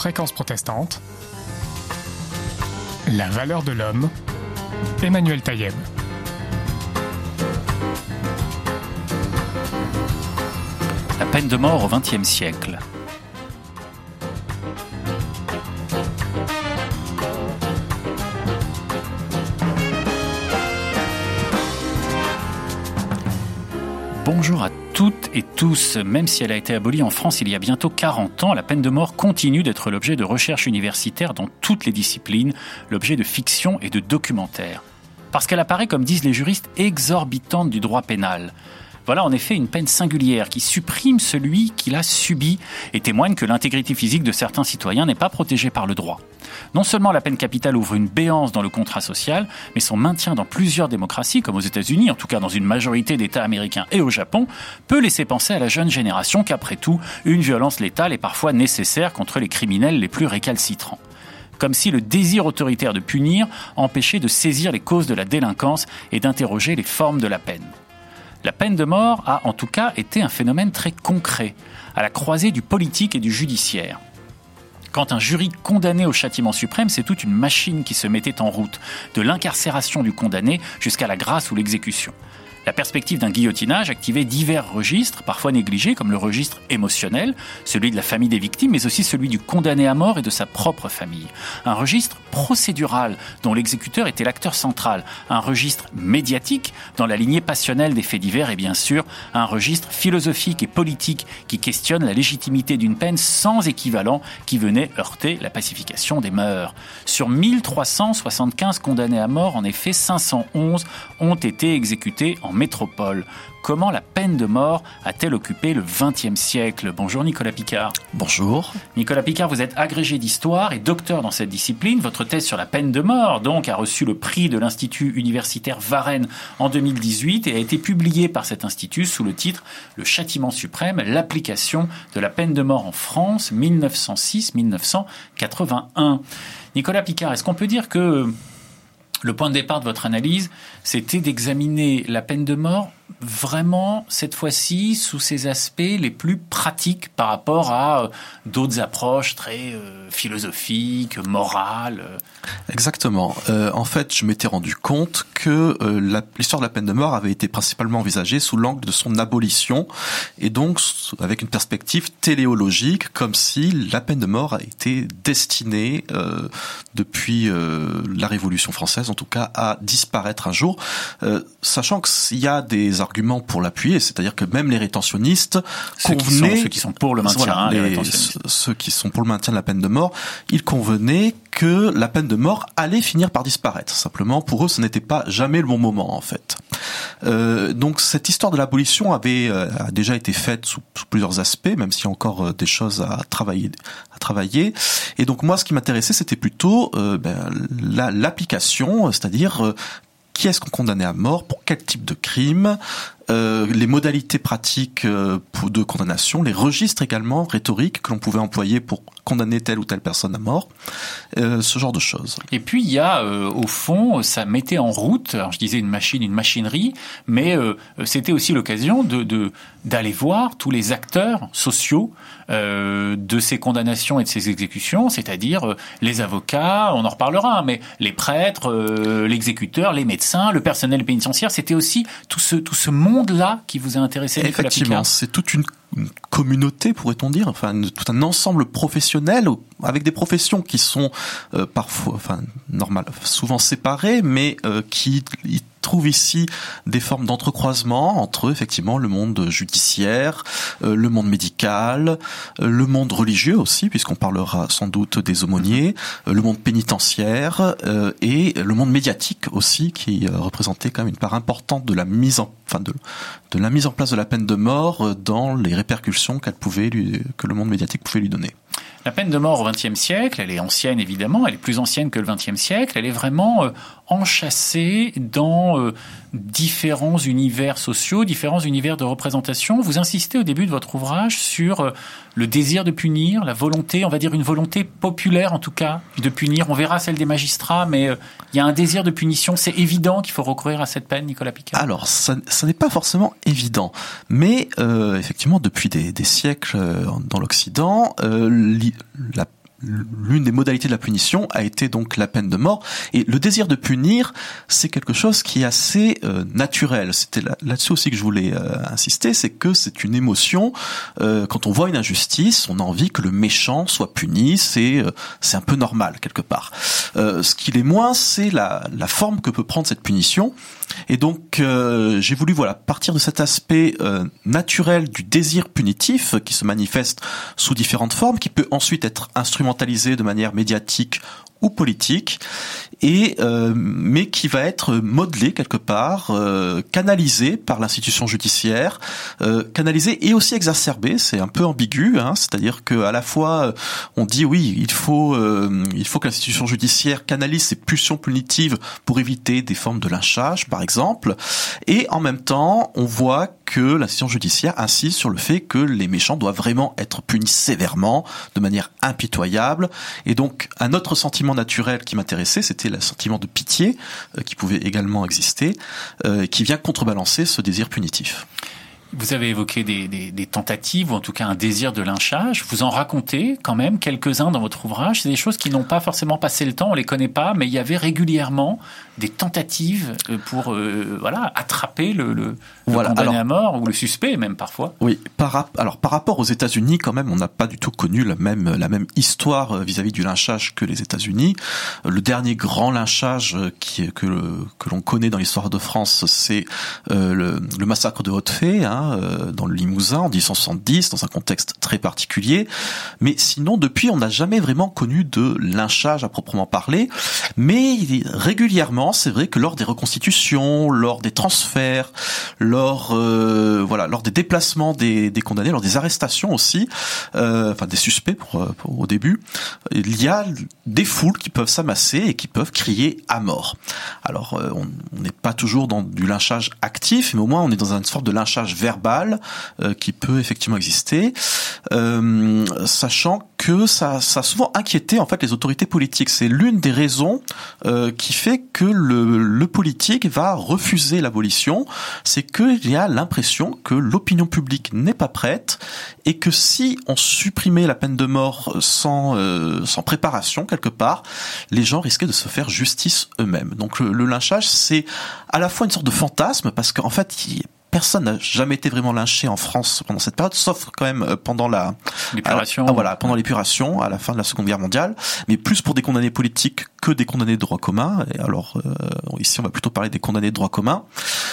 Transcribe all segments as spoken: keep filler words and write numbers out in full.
Fréquence protestante, la valeur de l'homme, Emmanuel Taïeb. La peine de mort au vingtième siècle. Bonjour à toutes et tous. Même si elle a été abolie en France il y a bientôt quarante ans, la peine de mort continue d'être l'objet de recherches universitaires dans toutes les disciplines, l'objet de fiction et de documentaires. Parce qu'elle apparaît, comme disent les juristes, exorbitante du droit pénal. Voilà en effet une peine singulière qui supprime celui qui l'a subie et témoigne que l'intégrité physique de certains citoyens n'est pas protégée par le droit. Non seulement la peine capitale ouvre une béance dans le contrat social, mais son maintien dans plusieurs démocraties, comme aux États-Unis, en tout cas dans une majorité d'États américains et au Japon, peut laisser penser à la jeune génération qu'après tout, une violence létale est parfois nécessaire contre les criminels les plus récalcitrants. Comme si le désir autoritaire de punir empêchait de saisir les causes de la délinquance et d'interroger les formes de la peine. La peine de mort a en tout cas été un phénomène très concret, à la croisée du politique et du judiciaire. Quand un jury condamnait au châtiment suprême, c'est toute une machine qui se mettait en route, de l'incarcération du condamné jusqu'à la grâce ou l'exécution. La perspective d'un guillotinage activait divers registres, parfois négligés, comme le registre émotionnel, celui de la famille des victimes, mais aussi celui du condamné à mort et de sa propre famille. Un registre procédural, dont l'exécuteur était l'acteur central. Un registre médiatique, dans la lignée passionnelle des faits divers, et bien sûr, un registre philosophique et politique qui questionne la légitimité d'une peine sans équivalent qui venait heurter la pacification des mœurs. Sur mille trois cent soixante-quinze condamnés à mort, en effet, cinq cent onze ont été exécutés en métropole. Comment la peine de mort a-t-elle occupé le vingtième siècle ? Bonjour Nicolas Picard. Bonjour. Nicolas Picard, vous êtes agrégé d'histoire et docteur dans cette discipline. Votre thèse sur la peine de mort, donc, a reçu le prix de l'Institut universitaire Varenne en deux mille dix-huit et a été publiée par cet institut sous le titre « Le châtiment suprême, l'application de la peine de mort en France, mille neuf cent six à mille neuf cent quatre-vingt-un ». Nicolas Picard, est-ce qu'on peut dire que le point de départ de votre analyse, c'était d'examiner la peine de mort vraiment, cette fois-ci, sous ses aspects les plus pratiques par rapport à euh, d'autres approches très euh, philosophiques, morales. euh. Exactement. Euh, en fait, je m'étais rendu compte que euh, la, l'histoire de la peine de mort avait été principalement envisagée sous l'angle de son abolition et donc avec une perspective téléologique, comme si la peine de mort a été destinée euh, depuis euh, la Révolution française, en tout cas, à disparaître un jour, euh, sachant qu'il y a des arguments pour l'appuyer, c'est-à-dire que même les rétentionnistes ceux convenaient, qui sont, ceux qui sont pour le maintien, voilà, hein, les les, rétentionnistes. ceux qui sont pour le maintien de la peine de mort, ils convenaient que la peine de mort allait finir par disparaître. Simplement, pour eux, ce n'était pas jamais le bon moment, en fait. Euh, donc, cette histoire de l'abolition avait euh, a déjà été faite sous, sous plusieurs aspects, même s'il y a encore euh, des choses à travailler, à travailler. Et donc, moi, ce qui m'intéressait, c'était plutôt euh, ben, la, l'application, c'est-à-dire euh, qui est-ce qu'on condamnait à mort, pour quel type de crime, euh, les modalités pratiques euh, pour, de condamnation, les registres également rhétoriques que l'on pouvait employer pour condamner telle ou telle personne à mort, euh, ce genre de choses. Et puis il y a, euh, au fond, ça mettait en route, alors je disais une machine, une machinerie, mais euh, c'était aussi l'occasion de, de d'aller voir tous les acteurs sociaux euh, de ces condamnations et de ces exécutions, c'est-à-dire euh, les avocats, on en reparlera, mais les prêtres, euh, l'exécuteur, les médecins, le personnel pénitentiaire, c'était aussi tout ce tout ce monde-là qui vous a intéressé. Effectivement, c'est toute une une communauté, pourrait-on dire, enfin tout un ensemble professionnel avec des professions qui sont euh, parfois, enfin normal, souvent séparées, mais euh, qui y trouvent ici des formes d'entrecroisement entre effectivement le monde judiciaire, euh, le monde médical, euh, le monde religieux aussi, puisqu'on parlera sans doute des aumôniers, euh, le monde pénitentiaire euh, et le monde médiatique aussi, qui euh, représentait quand même une part importante de la mise en, enfin de, de la mise en place de la peine de mort euh, dans les répercussions qu'elle pouvait lui, que le monde médiatique pouvait lui donner. La peine de mort au vingtième siècle, elle est ancienne évidemment, elle est plus ancienne que le vingtième siècle, elle est vraiment euh, enchâssée dans euh, différents univers sociaux, différents univers de représentation. Vous insistez au début de votre ouvrage sur euh, le désir de punir, la volonté, on va dire une volonté populaire en tout cas, de punir. On verra celle des magistrats, mais euh, il y a un désir de punition. C'est évident qu'il faut recourir à cette peine, Nicolas Picard. Alors, ça, ça n'est pas forcément évident, mais euh, effectivement, depuis des, des siècles euh, dans l'Occident, euh, li, la l'une des modalités de la punition a été donc la peine de mort. Et le désir de punir, c'est quelque chose qui est assez euh, naturel. C'était là, là-dessus aussi que je voulais euh, insister, c'est que c'est une émotion. Euh, quand on voit une injustice, on a envie que le méchant soit puni. C'est euh, c'est un peu normal quelque part. Euh, ce qui l'est moins, c'est la la forme que peut prendre cette punition. Et donc euh, j'ai voulu voilà partir de cet aspect euh, naturel du désir punitif qui se manifeste sous différentes formes, qui peut ensuite être instrumentalisé de manière médiatique ou politique, et euh, mais qui va être modelé quelque part, euh, canalisé par l'institution judiciaire, euh, canalisé et aussi exacerbé. C'est un peu ambigu, hein, c'est-à-dire que à la fois on dit oui, il faut euh, il faut que l'institution judiciaire canalise ses pulsions punitives pour éviter des formes de lynchage, par exemple, et en même temps on voit que l'institution judiciaire insiste sur le fait que les méchants doivent vraiment être punis sévèrement, de manière impitoyable, et donc un autre sentiment naturel qui m'intéressait, c'était le sentiment de pitié euh, qui pouvait également exister, euh, qui vient contrebalancer ce désir punitif. Vous avez évoqué des, des, des tentatives, ou en tout cas un désir de lynchage. Vous en racontez quand même quelques-uns dans votre ouvrage. C'est des choses qui n'ont pas forcément passé le temps, on les connaît pas, mais il y avait régulièrement des tentatives pour euh, voilà attraper le, le, le voilà, condamné alors, à mort, ou le suspect même parfois. Oui, par, alors par rapport aux États-Unis, quand même, on n'a pas du tout connu la même, la même histoire vis-à-vis du lynchage que les États-Unis. Le dernier grand lynchage qui, que, que l'on connaît dans l'histoire de France, c'est euh, le, le massacre de Hautefait, hein, dans le Limousin en dix-huit cent soixante-dix, dans un contexte très particulier. Mais sinon, depuis, on n'a jamais vraiment connu de lynchage à proprement parler. Mais régulièrement, c'est vrai que lors des reconstitutions, lors des transferts, lors euh, voilà, lors des déplacements des, des condamnés, lors des arrestations aussi, euh, enfin des suspects pour, pour, au début, il y a des foules qui peuvent s'amasser et qui peuvent crier à mort. Alors, euh, on n'est pas toujours dans du lynchage actif, mais au moins on est dans une sorte de lynchage verbal euh, qui peut effectivement exister, euh, sachant que ça, ça a souvent inquiété en fait les autorités politiques. C'est l'une des raisons euh, qui fait que le, le politique va refuser l'abolition, c'est qu'il y a l'impression que l'opinion publique n'est pas prête et que si on supprimait la peine de mort sans euh, sans préparation quelque part, les gens risquaient de se faire justice eux-mêmes. Donc le, le lynchage, c'est à la fois une sorte de fantasme parce qu'en fait il personne n'a jamais été vraiment lynché en France pendant cette période, sauf quand même pendant la l'épuration. Ah, voilà, pendant l'épuration à la fin de la Seconde Guerre mondiale, mais plus pour des condamnés politiques que des condamnés de droit commun. Et alors euh, ici, on va plutôt parler des condamnés de droit commun.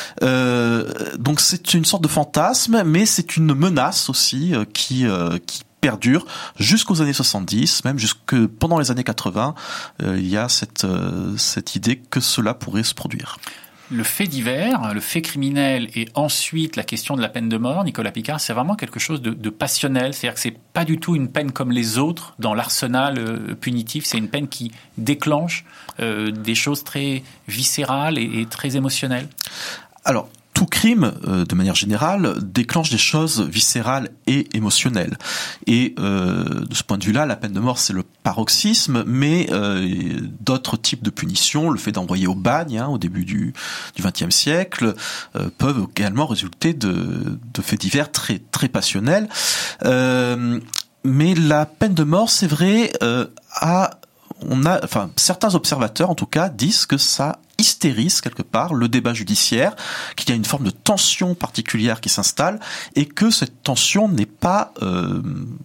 Euh, donc c'est une sorte de fantasme, mais c'est une menace aussi euh, qui euh, qui perdure jusqu'aux années soixante-dix, même jusque pendant les années quatre-vingts. Euh, il y a cette euh, cette idée que cela pourrait se produire. Le fait divers, le fait criminel et ensuite la question de la peine de mort, Nicolas Picard, c'est vraiment quelque chose de, de passionnel. C'est-à-dire que c'est pas du tout une peine comme les autres dans l'arsenal euh, punitif. C'est une peine qui déclenche euh, des choses très viscérales et, et très émotionnelles. Alors, tout crime, euh, de manière générale, déclenche des choses viscérales et émotionnelles. Et euh, de ce point de vue-là, la peine de mort, c'est le paroxysme, mais euh, d'autres types de punitions, le fait d'envoyer au bagne hein, au début du du vingtième siècle, euh, peuvent également résulter de, de faits divers très très passionnels. Euh, mais la peine de mort, c'est vrai, euh, a on a, enfin, certains observateurs, en tout cas, disent que ça hystérise quelque part le débat judiciaire, qu'il y a une forme de tension particulière qui s'installe et que cette tension n'est pas euh,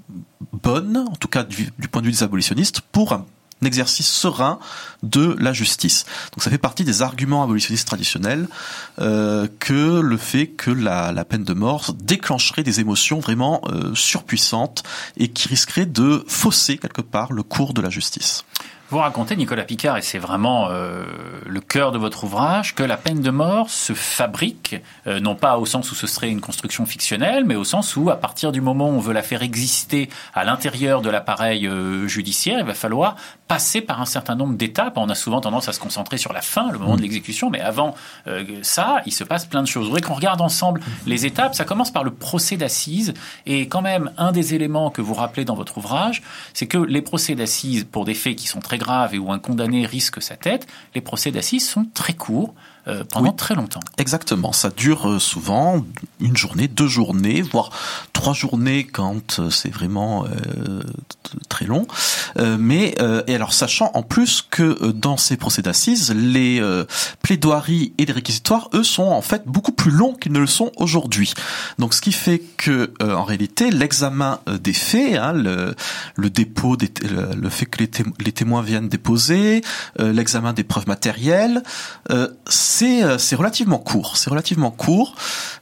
bonne, en tout cas du, du point de vue des abolitionnistes, pour un exercice serein de la justice. Donc ça fait partie des arguments abolitionnistes traditionnels euh, que le fait que la, la peine de mort déclencherait des émotions vraiment euh, surpuissantes et qui risqueraient de fausser quelque part le cours de la justice. Vous racontez, Nicolas Picard, et c'est vraiment euh, le cœur de votre ouvrage, que la peine de mort se fabrique, euh, non pas au sens où ce serait une construction fictionnelle, mais au sens où, à partir du moment où on veut la faire exister à l'intérieur de l'appareil euh, judiciaire, il va falloir passer par un certain nombre d'étapes. On a souvent tendance à se concentrer sur la fin, le moment de l'exécution, mais avant euh, ça, il se passe plein de choses. Je voudrais qu'on regarde ensemble les étapes. Ça commence par le procès d'assises, et quand même, un des éléments que vous rappelez dans votre ouvrage, c'est que les procès d'assises, pour des faits qui sont très grave et où un condamné risque sa tête, les procès d'assises sont très courts, euh, pendant oui, très longtemps. Exactement, ça dure euh, souvent une journée, deux journées, voire trois journées quand euh, c'est vraiment euh, très long. Euh, mais euh, et alors sachant en plus que euh, dans ces procès d'assises, les euh, plaidoiries et les réquisitoires, eux, sont en fait beaucoup plus longs qu'ils ne le sont aujourd'hui. Donc ce qui fait que euh, en réalité, l'examen euh, des faits, hein, le, le dépôt, des, le, le fait que les, témo- les témoins viennent déposer, euh, l'examen des preuves matérielles, euh, c'est euh, c'est relativement court. C'est relativement court.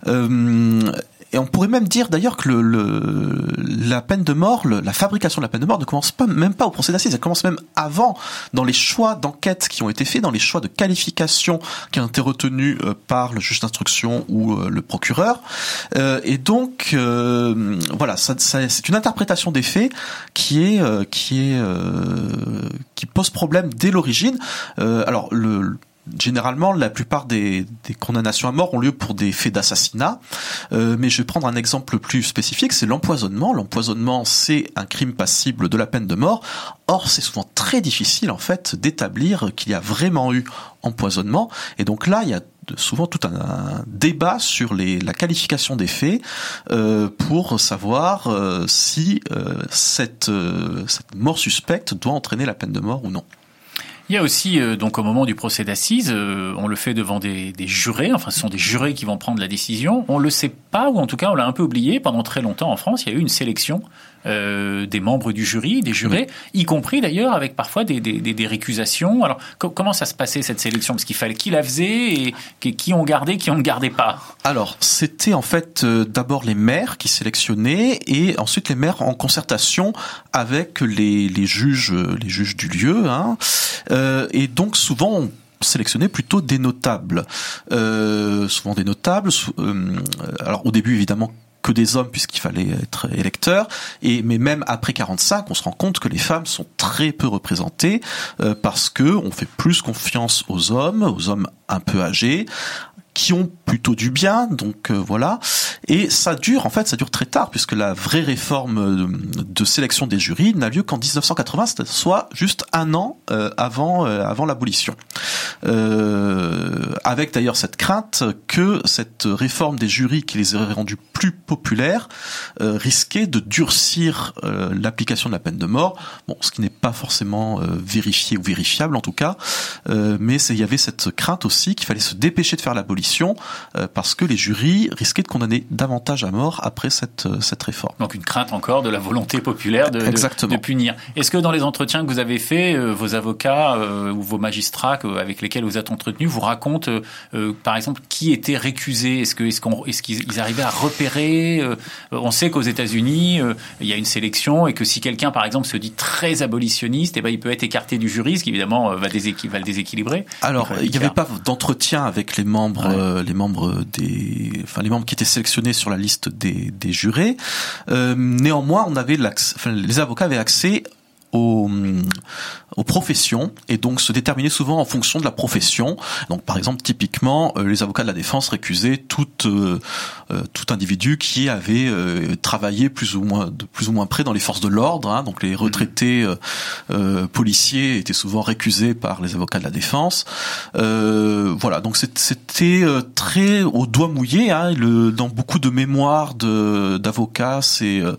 Euh, Et on pourrait même dire d'ailleurs que le, le, la peine de mort, le, la fabrication de la peine de mort ne commence pas, même pas au procès d'assises, elle commence même avant, dans les choix d'enquête qui ont été faits, dans les choix de qualification qui ont été retenus euh, par le juge d'instruction ou euh, le procureur. Euh, et donc, euh, voilà, ça, ça, c'est une interprétation des faits qui est, euh, qui est, euh, qui pose problème dès l'origine. Euh, alors le Généralement, la plupart des, des condamnations à mort ont lieu pour des faits d'assassinat, euh, mais je vais prendre un exemple plus spécifique, c'est l'empoisonnement. L'empoisonnement, c'est un crime passible de la peine de mort. Or, c'est souvent très difficile, en fait, d'établir qu'il y a vraiment eu empoisonnement. Et donc là, il y a souvent tout un, un débat sur les, la qualification des faits euh, pour savoir euh, si euh, cette, euh, cette mort suspecte doit entraîner la peine de mort ou non. Il y a aussi, euh, donc au moment du procès d'assises, euh, on le fait devant des, des jurés, enfin ce sont des jurés qui vont prendre la décision. On le sait pas, ou en tout cas on l'a un peu oublié, pendant très longtemps en France, il y a eu une sélection euh, des membres du jury, des jurés, oui. Y compris d'ailleurs avec parfois des, des, des, des récusations. Alors co- comment ça se passait cette sélection ? Parce qu'il fallait qui la faisait et, et qui on gardait, qui on ne gardait pas. Alors c'était en fait euh, d'abord les maires qui sélectionnaient et ensuite les maires en concertation avec les, les juges, les juges du lieu, hein. Euh, et donc souvent on sélectionnait plutôt des notables, euh, souvent des notables. Euh, alors au début évidemment que des hommes puisqu'il fallait être électeur, et mais même après quarante-cinq, on se rend compte que les femmes sont très peu représentées euh, parce que on fait plus confiance aux hommes, aux hommes un peu âgés, qui ont plutôt du bien, donc euh, voilà. Et ça dure, en fait, ça dure très tard, puisque la vraie réforme de, de sélection des jurys n'a lieu qu'en dix-neuf cent quatre-vingts, soit juste un an euh, avant euh, avant l'abolition. Euh, avec d'ailleurs cette crainte que cette réforme des jurys qui les aurait rendus plus populaires euh, risquait de durcir euh, l'application de la peine de mort. Bon, ce qui n'est pas forcément euh, vérifié ou vérifiable en tout cas, euh, mais c'est, il y avait cette crainte aussi qu'il fallait se dépêcher de faire l'abolition euh, parce que les jurys risquaient de condamner davantage à mort après cette cette réforme. Donc une crainte encore de la volonté populaire de, de, de punir. Est-ce que dans les entretiens que vous avez faits, euh, vos avocats euh, ou vos magistrats que, avec lesquels vous êtes entretenus vous racontent, euh, euh, par exemple, qui était récusé ? Est-ce que est-ce qu'on est-ce qu'ils arrivaient à repérer euh, On sait qu'aux États-Unis, euh, il y a une sélection et que si quelqu'un, par exemple, se dit très abolitionniste, eh ben il peut être écarté du jury, ce qui évidemment va, déséqu- va le déséquilibrer. Alors, il n'y avait pas d'entretien avec les membres. Ouais. Euh, les membres des, enfin les membres qui étaient sélectionnés sur la liste des, des jurés. Euh, néanmoins, on avait l'accès, enfin, les avocats avaient accès aux, aux professions et donc se déterminer souvent en fonction de la profession. Donc par exemple typiquement euh, les avocats de la défense récusaient tout euh, euh, tout individu qui avait euh, travaillé plus ou moins de plus ou moins près dans les forces de l'ordre, hein. Donc les retraités euh, euh, policiers étaient souvent récusés par les avocats de la défense. Euh, voilà, donc c'était euh, très au doigt mouillé, hein. Le, dans beaucoup de mémoires de d'avocats, c'est euh,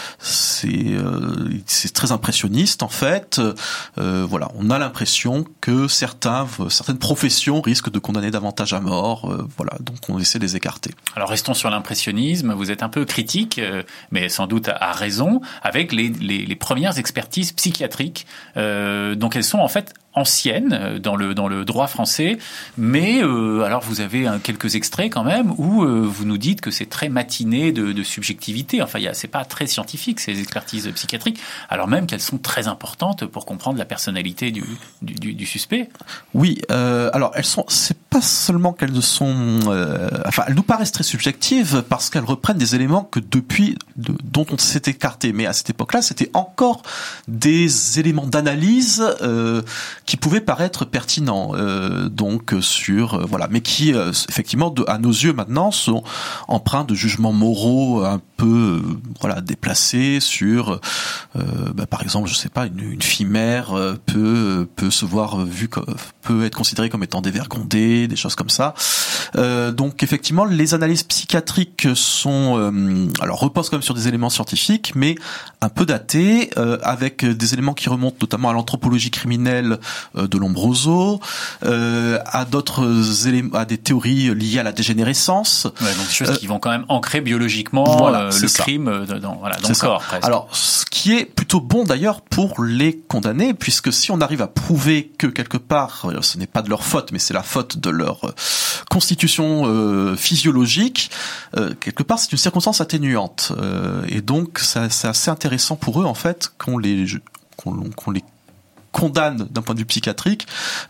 c'est euh, c'est très impressionniste en fait. Euh, voilà, on a l'impression que certains certaines professions risquent de condamner davantage à mort. Euh, voilà, donc on essaie de les écarter. Alors restons sur l'impressionnisme. Vous êtes un peu critique, euh, mais sans doute à, à raison, avec les, les, les premières expertises psychiatriques. Euh, donc elles sont en fait ancienne dans le dans le droit français, mais euh, alors vous avez un, quelques extraits quand même où euh, vous nous dites que c'est très matiné de, de subjectivité. Enfin, il y a, c'est pas très scientifique ces expertises psychiatriques, alors même qu'elles sont très importantes pour comprendre la personnalité du du, du, du suspect. Oui, euh, alors elles sont, c'est pas seulement qu'elles sont, euh, enfin elles nous paraissent très subjectives parce qu'elles reprennent des éléments que depuis de, dont on s'est écarté, mais à cette époque-là, c'était encore des éléments d'analyse. Euh, qui pouvaient paraître pertinents, euh, donc sur euh, voilà, mais qui euh, effectivement, de, à nos yeux maintenant, sont empreints de jugements moraux un peu euh, voilà déplacés sur euh, bah, par exemple, je sais pas, une, une fille mère euh, peut peut se voir vue comme, peut être considérée comme étant dévergondée, des choses comme ça. Euh, donc effectivement, les analyses psychiatriques sont euh, alors reposent quand même sur des éléments scientifiques, mais un peu datés, euh, avec des éléments qui remontent notamment à l'anthropologie criminelle euh, de Lombroso, euh, à d'autres éléments, à des théories liées à la dégénérescence. Ouais, donc des choses euh, qui vont quand même ancrer biologiquement voilà, euh, le ça. crime dans, voilà, dans le corps. Presque. Alors, ce qui est plutôt bon d'ailleurs pour les condamnés, puisque si on arrive à prouver que quelque part, ce n'est pas de leur faute, mais c'est la faute de leur constitution euh, physiologique, euh, quelque part c'est une circonstance atténuante. Euh, et donc, ça, c'est assez intéressant pour eux en fait qu'on les qu'on, qu'on les condamne d'un point de vue psychiatrique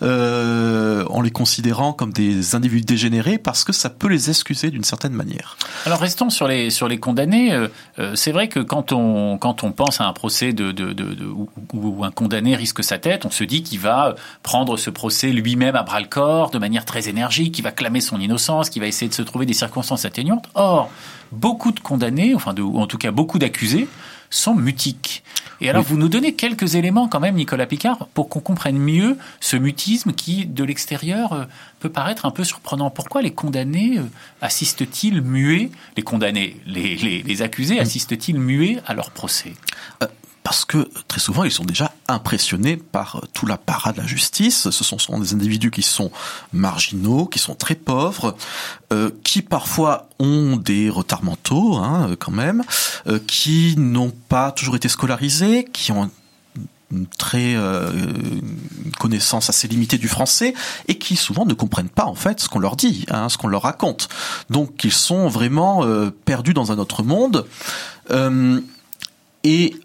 euh, en les considérant comme des individus dégénérés parce que ça peut les excuser d'une certaine manière. Alors restons sur les sur les condamnés. Euh, c'est vrai que quand on quand on pense à un procès de, de, de, de où, où un condamné risque sa tête, on se dit qu'il va prendre ce procès lui-même à bras le corps de manière très énergique, qu'il va clamer son innocence, qu'il va essayer de se trouver des circonstances atténuantes. Or, beaucoup de condamnés, enfin de, ou en tout cas beaucoup d'accusés, sont mutiques. Et alors, oui. Vous nous donnez quelques éléments quand même, Nicolas Picard, pour qu'on comprenne mieux ce mutisme qui, de l'extérieur, euh, peut paraître un peu surprenant. Pourquoi les condamnés euh, assistent-ils muets, les condamnés, les, les, les accusés assistent-ils muets à leur procès ? euh. Parce que très souvent, ils sont déjà impressionnés par tout l'apparat de la justice. Ce sont souvent des individus qui sont marginaux, qui sont très pauvres, euh, qui parfois ont des retards mentaux, hein, quand même, euh, qui n'ont pas toujours été scolarisés, qui ont une très euh, une connaissance assez limitée du français et qui souvent ne comprennent pas en fait ce qu'on leur dit, hein, ce qu'on leur raconte. Donc, ils sont vraiment euh, perdus dans un autre monde. Euh, Et,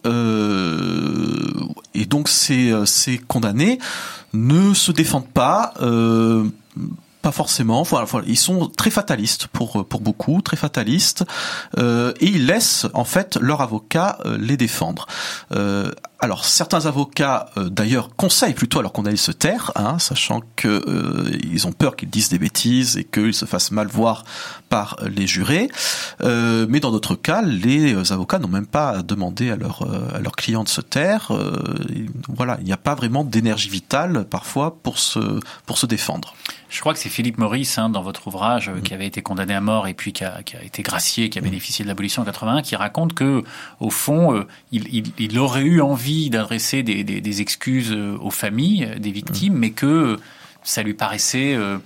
euh, et donc ces, ces condamnés ne se défendent pas, euh, pas forcément. Voilà, voilà, ils sont très fatalistes pour pour beaucoup, très fatalistes, euh, et ils laissent en fait leur avocat euh, les défendre. Euh, alors certains avocats euh, d'ailleurs conseillent plutôt à leurs condamnés de se taire, hein, sachant que euh, ils ont peur qu'ils disent des bêtises et qu'ils se fassent mal voir par les jurés. Euh, mais dans d'autres cas, les avocats n'ont même pas demandé à leur à leurs clients de se taire. Euh, voilà, il n'y a pas vraiment d'énergie vitale parfois pour se pour se défendre. Je crois que c'est Philippe Maurice, hein, dans votre ouvrage, mmh. qui avait été condamné à mort et puis qui a, qui a été gracié, qui a bénéficié de l'abolition en quatre-vingt-un, qui raconte que, au fond, euh, il, il, il aurait eu envie d'adresser des, des, des excuses aux familles des victimes, mmh. mais que ça lui paraissait euh,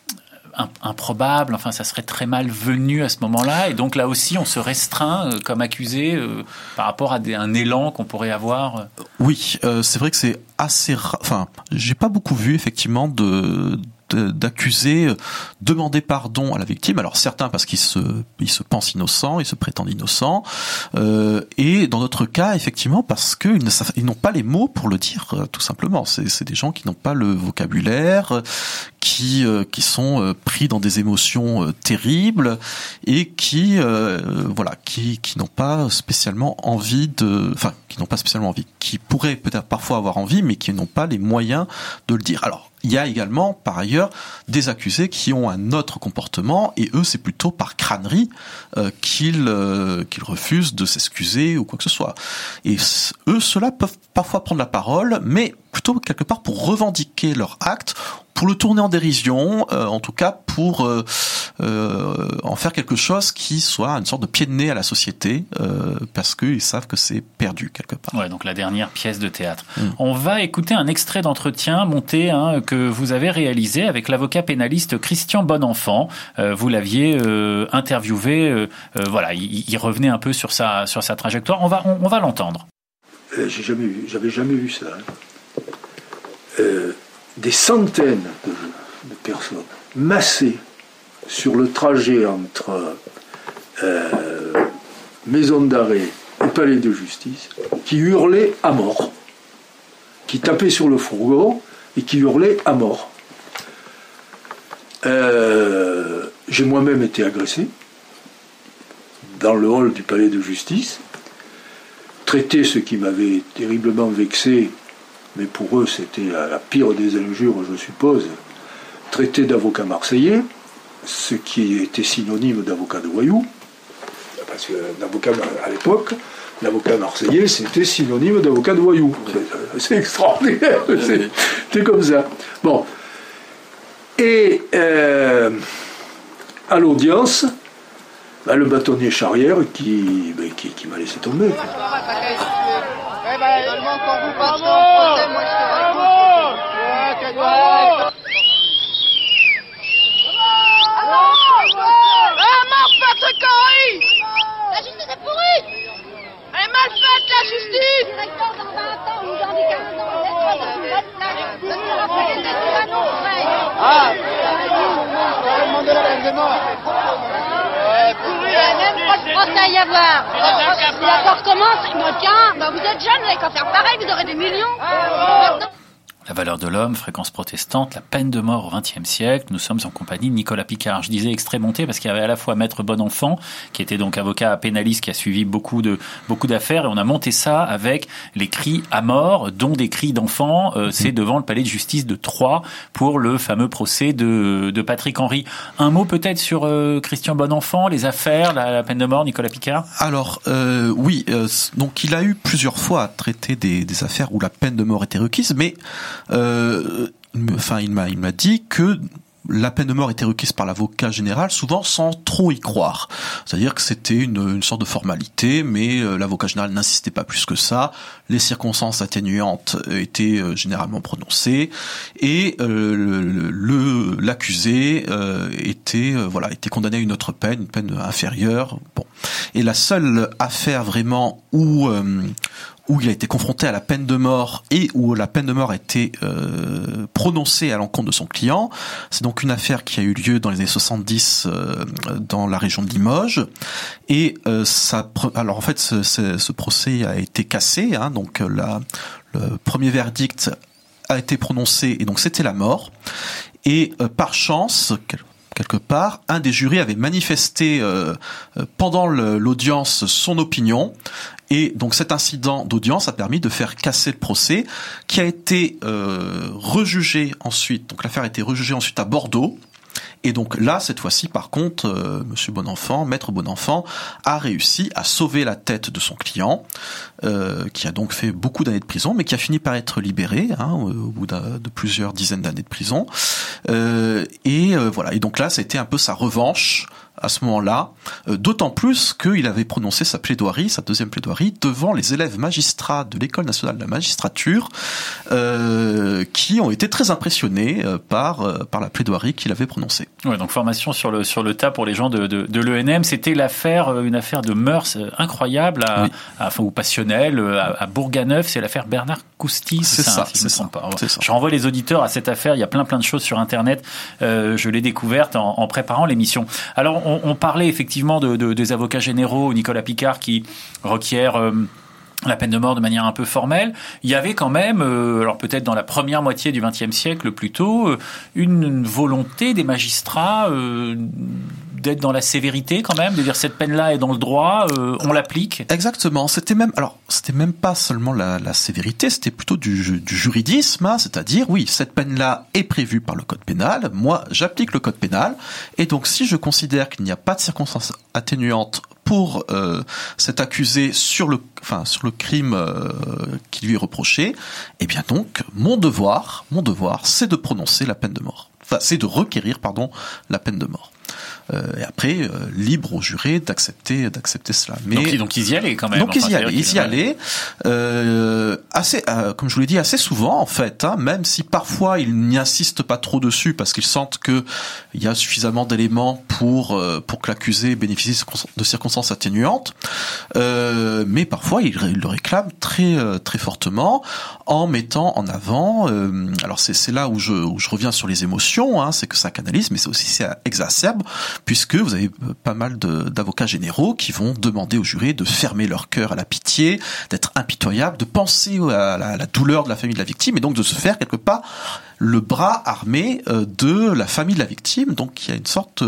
improbable. Enfin, ça serait très mal venu à ce moment-là. Et donc là aussi, on se restreint euh, comme accusé euh, par rapport à des, un élan qu'on pourrait avoir. Oui, euh, c'est vrai que c'est assez rare. Enfin, j'ai pas beaucoup vu effectivement de d'accusés demander pardon à la victime. Alors certains parce qu'ils se ils se pensent innocents, ils se prétendent innocents, euh, et dans d'autres cas effectivement parce que ils ne savent, ils n'ont pas les mots pour le dire, euh, tout simplement. C'est c'est des gens qui n'ont pas le vocabulaire, qui euh, qui sont euh, pris dans des émotions euh, terribles et qui euh, voilà qui qui n'ont pas spécialement envie de, enfin qui n'ont pas spécialement envie, qui pourraient peut-être parfois avoir envie mais qui n'ont pas les moyens de le dire. Alors il y a également, par ailleurs, des accusés qui ont un autre comportement, et eux, c'est plutôt par crânerie euh, qu'ils euh, qu'ils refusent de s'excuser ou quoi que ce soit. Et eux, ceux-là peuvent parfois prendre la parole, mais plutôt quelque part pour revendiquer leur acte, pour le tourner en dérision, euh, en tout cas pour euh, euh, en faire quelque chose qui soit une sorte de pied de nez à la société, euh, parce qu'ils savent que c'est perdu quelque part. Ouais, donc la dernière pièce de théâtre. Mmh. On va écouter un extrait d'entretien monté hein, que vous avez réalisé avec l'avocat pénaliste Christian Bonenfant. Euh, vous l'aviez euh, interviewé, euh, euh, voilà, il, il revenait un peu sur sa sur sa trajectoire. On va on, on va l'entendre. Euh, j'ai jamais vu, j'avais jamais vu ça. Hein. Euh, des centaines de, de personnes massées sur le trajet entre euh, maison d'arrêt et palais de justice, qui hurlaient à mort, qui tapaient sur le fourgon et qui hurlaient à mort. Euh, j'ai moi-même été agressé dans le hall du palais de justice, traité ce qui m'avait terriblement vexé, mais pour eux c'était la pire des injures, je suppose, traité d'avocat marseillais, ce qui était synonyme d'avocat de voyou, parce que l'avocat à l'époque, l'avocat marseillais, c'était synonyme d'avocat de voyou. C'est, c'est extraordinaire, c'est, c'est comme ça. Bon. Et euh, à l'audience, ben, le bâtonnier Charrière qui, ben, qui, qui m'a laissé tomber. La justice est pourrie! Elle est mal faite, la justice! Directeur, dans vingt ans ou dans quinze ans, ah! Il y a même pas de procès à y avoir. L'accord commence, il me tient, bah vous êtes jeune, vous n'avez qu'à faire pareil, vous aurez des millions. Maintenant. La valeur de l'homme, fréquence protestante, la peine de mort au vingtième siècle. Nous sommes en compagnie de Nicolas Picard. Je disais extrait monté parce qu'il y avait à la fois Maître Bonenfant, qui était donc avocat pénaliste, qui a suivi beaucoup de beaucoup d'affaires, et on a monté ça avec les cris à mort, dont des cris d'enfants. Euh, c'est devant le palais de justice de Troyes pour le fameux procès de, de Patrick Henry. Un mot peut-être sur euh, Christian Bonenfant, les affaires, la, la peine de mort, Nicolas Picard. Alors euh, oui, euh, donc il a eu plusieurs fois à traiter des, des affaires où la peine de mort était requise, mais Euh, enfin, il m'a, il m'a dit que la peine de mort était requise par l'avocat général, souvent sans trop y croire. C'est-à-dire que c'était une, une sorte de formalité, mais euh, l'avocat général n'insistait pas plus que ça. Les circonstances atténuantes étaient euh, généralement prononcées, et euh, le, le, l'accusé euh, était, euh, voilà, était condamné à une autre peine, une peine inférieure. Bon, et la seule affaire vraiment où euh, où il a été confronté à la peine de mort et où la peine de mort a été euh, prononcée à l'encontre de son client. C'est donc une affaire qui a eu lieu dans les années soixante-dix euh, dans la région de Limoges. Et euh, ça, alors en fait, ce, ce, ce procès a été cassé. Hein, donc la, le premier verdict a été prononcé et donc c'était la mort. Et euh, par chance, quelque part, un des jurys avait manifesté euh, pendant le, l'audience son opinion. Et donc cet incident d'audience a permis de faire casser le procès, qui a été euh, rejugé ensuite. Donc l'affaire a été rejugée ensuite à Bordeaux. Et donc là, cette fois-ci, par contre, euh, Monsieur Bonenfant, Maître Bonenfant, a réussi à sauver la tête de son client, euh, qui a donc fait beaucoup d'années de prison, mais qui a fini par être libéré hein, au, au bout de plusieurs dizaines d'années de prison. Euh, et euh, voilà. Et donc là, c'était un peu sa revanche à ce moment-là, euh, d'autant plus qu'il avait prononcé sa plaidoirie, sa deuxième plaidoirie, devant les élèves magistrats de l'École nationale de la magistrature, euh, qui ont été très impressionnés euh, par euh, par la plaidoirie qu'il avait prononcée. Ouais, donc formation sur le sur le tas pour les gens de de, de l'E N M. C'était l'affaire, une affaire de mœurs incroyable, à, oui. à, enfin, ou passionnelle, à, à Bourganeuf. C'est l'affaire Bernard Cousty. C'est, c'est ça, ça, c'est, ça. c'est ça. Je renvoie les auditeurs à cette affaire. Il y a plein plein de choses sur Internet. Euh, je l'ai découverte en, en préparant l'émission. Alors on, on parlait effectivement de, de des avocats généraux, Nicolas Picard, qui requièrent euh, la peine de mort de manière un peu formelle. Il y avait quand même, euh, alors peut-être dans la première moitié du vingtième siècle plutôt, euh, une, une volonté des magistrats euh, d'être dans la sévérité quand même, de dire cette peine-là est dans le droit, euh, on l'applique. Exactement. C'était même, alors c'était même pas seulement la, la sévérité, c'était plutôt du, du juridisme, hein, c'est-à-dire oui, cette peine-là est prévue par le code pénal. Moi, j'applique le code pénal, et donc si je considère qu'il n'y a pas de circonstances atténuantes pour euh, cet accusé sur le, enfin sur le crime euh, qui lui est reproché, eh bien donc mon devoir, mon devoir, c'est de prononcer la peine de mort. Enfin, c'est de requérir, pardon, la peine de mort. Euh, et après, euh, libre aux jurés d'accepter, d'accepter cela. Mais donc, donc ils y allaient quand même. Donc enfin, ils y allaient, ils y allaient. Euh, assez, euh, comme je vous l'ai dit, assez souvent en fait. Hein, même si parfois ils n'y insistent pas trop dessus parce qu'ils sentent que il y a suffisamment d'éléments pour euh, pour que l'accusé bénéficie de circonstances atténuantes. Euh, mais parfois ils, ils le réclament très euh, très fortement en mettant en avant. Euh, alors c'est c'est là où je où je reviens sur les émotions. Hein, c'est que ça canalise, mais c'est aussi ça exacerbe. Puisque vous avez pas mal de, d'avocats généraux qui vont demander aux jurés de fermer leur cœur à la pitié, d'être impitoyables, de penser à la, à la douleur de la famille de la victime, et donc de se faire quelque part le bras armé euh, de la famille de la victime. Donc il y a une sorte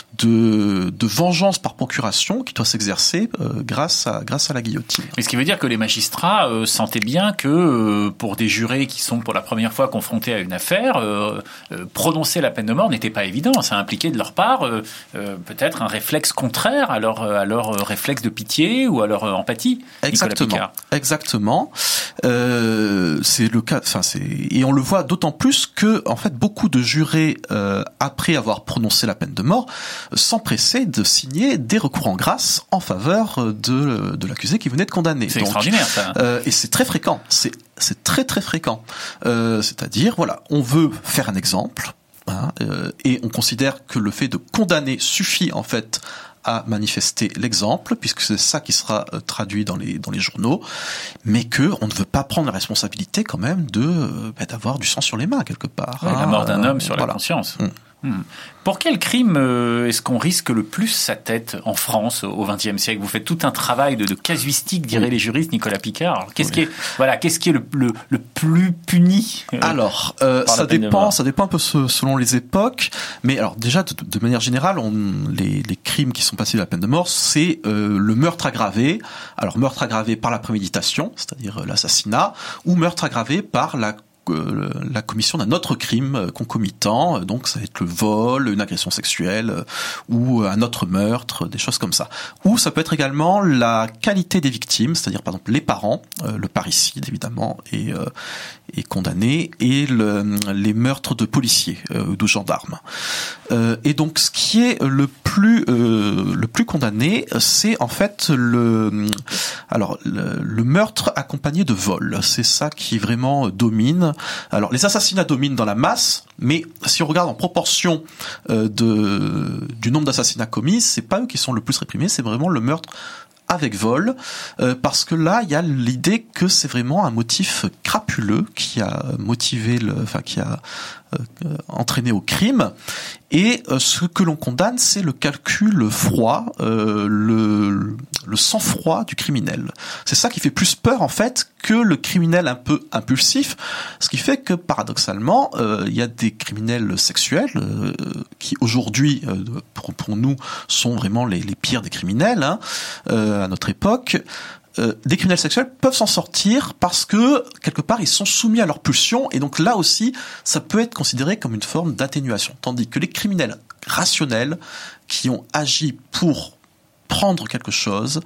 de, de vengeance par procuration qui doit s'exercer euh, grâce à grâce à la guillotine. Mais ce qui veut dire que les magistrats euh, sentaient bien que euh, pour des jurés qui sont pour la première fois confrontés à une affaire, euh, euh, prononcer la peine de mort n'était pas évident. Ça impliquait de leur part euh, euh, peut-être un réflexe contraire à leur, à leur réflexe de pitié ou à leur empathie. Exactement. Exactement. Euh, c'est le cas. Enfin, c'est et on le voit d'autant plus que en fait beaucoup de jurés euh, après avoir prononcé la peine de mort s'empressaient de signer des recours en grâce en faveur de de l'accusé qui venait de condamner. C'est Donc, extraordinaire ça. Euh, et c'est très fréquent. C'est c'est très très fréquent. Euh, c'est-à-dire voilà, on veut faire un exemple hein, euh, et on considère que le fait de condamner suffit en fait à manifester l'exemple, puisque c'est ça qui sera euh, traduit dans les dans les journaux, mais que on ne veut pas prendre la responsabilité quand même de euh, bah, d'avoir du sang sur les mains quelque part. Ouais, hein, la mort d'un homme euh, sur voilà. la conscience. Mmh. Hmm. Pour quel crime euh, est-ce qu'on risque le plus sa tête en France au vingtième siècle ? Vous faites tout un travail de, de casuistique, diraient oui. les juristes, Nicolas Picard. Alors, qu'est-ce oui. qui est, voilà, qu'est-ce qui est le, le, le plus puni euh, Alors, euh, ça dépend, ça dépend un peu selon les époques. Mais alors, déjà, de, de manière générale, on, les, les crimes qui sont passibles à la peine de mort, c'est euh, le meurtre aggravé. Alors, meurtre aggravé par la préméditation, c'est-à-dire l'assassinat, ou meurtre aggravé par la la commission d'un autre crime concomitant, donc ça va être le vol, une agression sexuelle ou un autre meurtre, des choses comme ça. Ou ça peut être également la qualité des victimes, c'est-à-dire par exemple les parents, le parricide évidemment est, est condamné, et le, les meurtres de policiers ou de gendarmes. Et donc ce qui est le plus le plus condamné, c'est en fait le alors le, le meurtre accompagné de vol. C'est ça qui vraiment domine. Alors, les assassinats dominent dans la masse, mais si on regarde en proportion euh, de du nombre d'assassinats commis, c'est pas eux qui sont le plus réprimés, c'est vraiment le meurtre avec vol, euh, parce que là, il y a l'idée que c'est vraiment un motif crapuleux qui a motivé le, enfin qui a euh, entraîné au crime. Et euh, ce que l'on condamne, c'est le calcul froid, euh, le, le sang-froid du criminel. C'est ça qui fait plus peur en fait que le criminel un peu impulsif, ce qui fait que paradoxalement, euh, il y a des criminels sexuels euh, qui aujourd'hui, euh, pour, pour nous, sont vraiment les, les pires des criminels hein, euh, à notre époque. Euh, des criminels sexuels peuvent s'en sortir parce que quelque part ils sont soumis à leur pulsion, et donc là aussi ça peut être considéré comme une forme d'atténuation, tandis que les criminels rationnels qui ont agi pour prendre quelque chose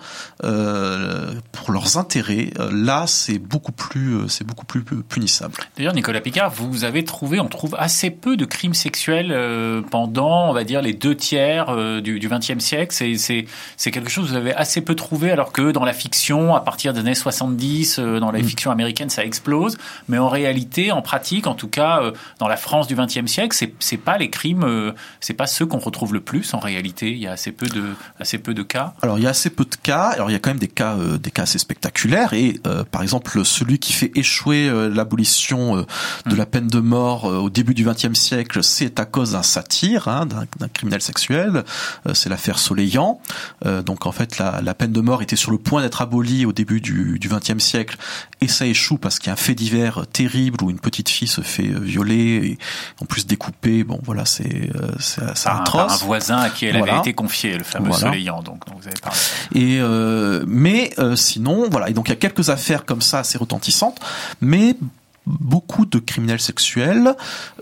euh, pour leurs intérêts, euh, là c'est beaucoup plus euh, c'est beaucoup plus punissable. D'ailleurs, Nicolas Picard, vous avez trouvé, on trouve assez peu de crimes sexuels euh, pendant, on va dire, les deux tiers euh, du, du vingtième siècle. C'est c'est c'est quelque chose que vous avez assez peu trouvé, alors que dans la fiction, à partir des années soixante-dix, euh, dans la mmh. fiction américaine, ça explose. Mais en réalité, en pratique, en tout cas, euh, dans la France du vingtième siècle, c'est c'est pas les crimes, euh, c'est pas ceux qu'on retrouve le plus. En réalité, il y a assez peu de assez peu de cas. Alors il y a assez peu de cas. Alors il y a quand même des cas, euh, des cas assez spectaculaires. Et euh, par exemple, celui qui fait échouer euh, l'abolition euh, de mmh. la peine de mort euh, au début du vingtième siècle, c'est à cause d'un satyre, hein, d'un, d'un criminel sexuel. Euh, c'est l'affaire Soleillant. Euh, donc en fait, la, la peine de mort était sur le point d'être abolie au début du, du vingtième siècle, et ça échoue parce qu'il y a un fait divers terrible où une petite fille se fait violer et en plus découper. Bon, voilà, c'est euh, c'est, c'est par atroce. Un, par un voisin à qui elle voilà. avait été confiée, le fameux voilà. Soleillant. Donc. Donc vous avez parlé. Et euh, mais euh, sinon voilà, et donc il y a quelques affaires comme ça assez retentissantes, mais beaucoup de criminels sexuels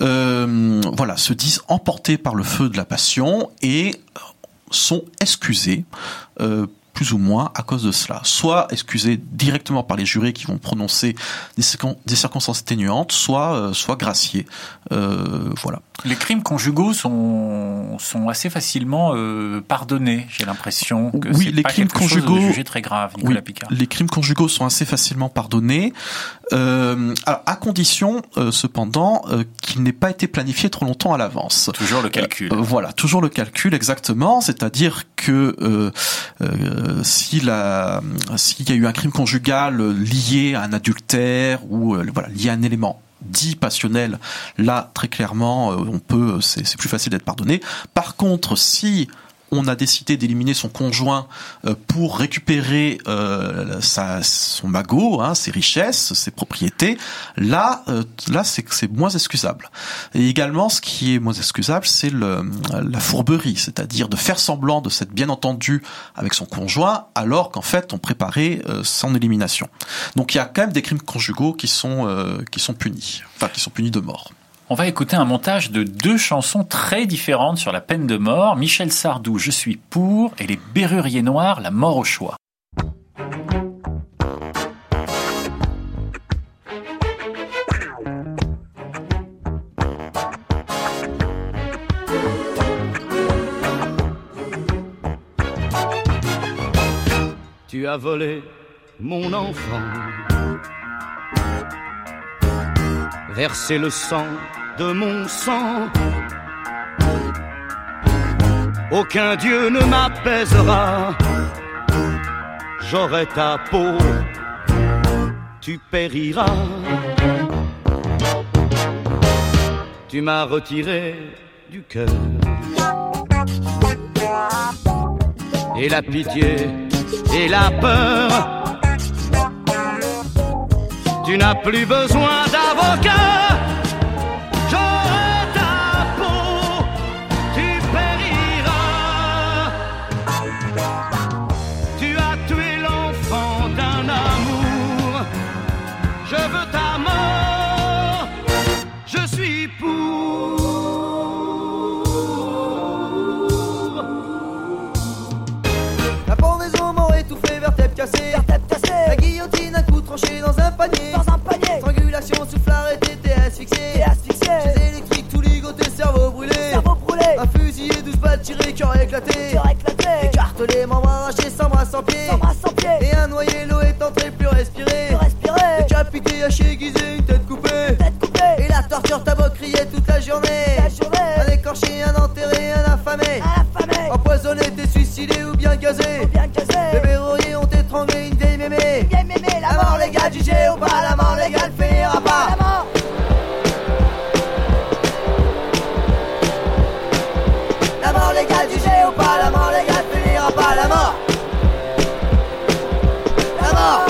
euh, voilà se disent emportés par le feu de la passion et sont excusés euh, plus ou moins à cause de cela, soit excusés directement par les jurés qui vont prononcer des, circon- des circonstances atténuantes, soit euh, soit graciés. Euh, voilà. Les crimes conjugaux sont sont assez facilement euh, pardonnés. J'ai l'impression que oui, c'est les pas crimes quelque conjugaux chose de jugé très grave, Nicolas oui, Picard. Les crimes conjugaux sont assez facilement pardonnés, euh, alors à condition euh, cependant euh, qu'il n'ait pas été planifié trop longtemps à l'avance. Toujours le calcul. Euh, euh, voilà, toujours le calcul exactement, c'est-à-dire que euh, euh, si la s'il y a eu un crime conjugal lié à un adultère ou euh, voilà lié à un élément dit passionnel, là très clairement on peut c'est, c'est plus facile d'être pardonné. Par contre, si on a décidé d'éliminer son conjoint euh, pour récupérer euh, sa, son magot, hein, ses richesses, ses propriétés, là, euh, là c'est, c'est moins excusable. Et également, ce qui est moins excusable, c'est le, la fourberie, c'est-à-dire de faire semblant de s'être bien entendu avec son conjoint, alors qu'en fait, on préparait euh, son élimination. Donc, il y a quand même des crimes conjugaux qui sont euh, qui sont punis, enfin qui sont punis de mort. On va écouter un montage de deux chansons très différentes sur la peine de mort. Michel Sardou, Je suis pour, et les Béruriers Noirs, La mort au choix. Tu as volé mon enfant, versé le sang de mon sang. Aucun dieu ne m'apaisera. J'aurai ta peau, tu périras. Tu m'as retiré du cœur et la pitié et la peur. Tu n'as plus besoin d'avocat. J'aurai ta peau, tu périras. Tu as tué l'enfant d'un amour. Je veux ta mort. Je suis pour. La pendaison m'aurait étouffé, vertèbre cassée, vertèbre cassée. La guillotine à coups tranchés dans un panier, dans un panier. Strangulation, souffle arrêté, t'es asphyxié, t'es asphyxié. Gaz électrique, tout ligoté, cerveau brûlé, cerveau brûlé. Un fusillé, douze balles tirées, cœur éclaté, cœur éclaté. Écartelé, membres arrachés, sans bras, sans pied, sans bras, sans pied. Et un noyé, l'eau est entrée, plus respiré, plus respiré. Décapité, haché, aiguisé, une tête coupée, tête coupée. Et la torture, ta voix criait toute la journée, la journée. Un écorché, un enterré, un affamé, un affamé. Empoisonné, t'es suicidé ou bien gazé, ou bien gazé. Les verrouillés ont étranglé une vieille mémé, une vieille mémé. La mort légale, jugée ou pas, la mort légale finira pas. La mort. La mort légale, jugée ou pas, la mort légale finira pas. La mort. La mort.